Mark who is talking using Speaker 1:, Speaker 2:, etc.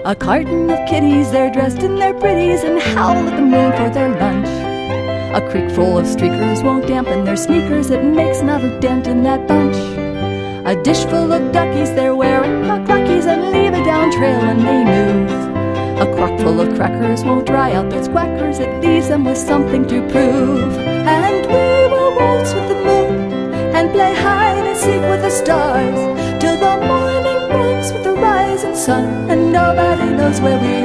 Speaker 1: A carton of kitties, they're dressed in their pretties and howl at the moon for their lunch. A creek full of streakers won't dampen their sneakers, it makes not a dent in that bunch. A dish full of duckies, they're wearing bucklockies and leave a down trail when they move. A crock full of crackers won't dry out those quackers, it leaves them with something to prove. And we will waltz with the moon and play hide and seek with the stars till the morning breaks with the rising sun, and nobody knows where we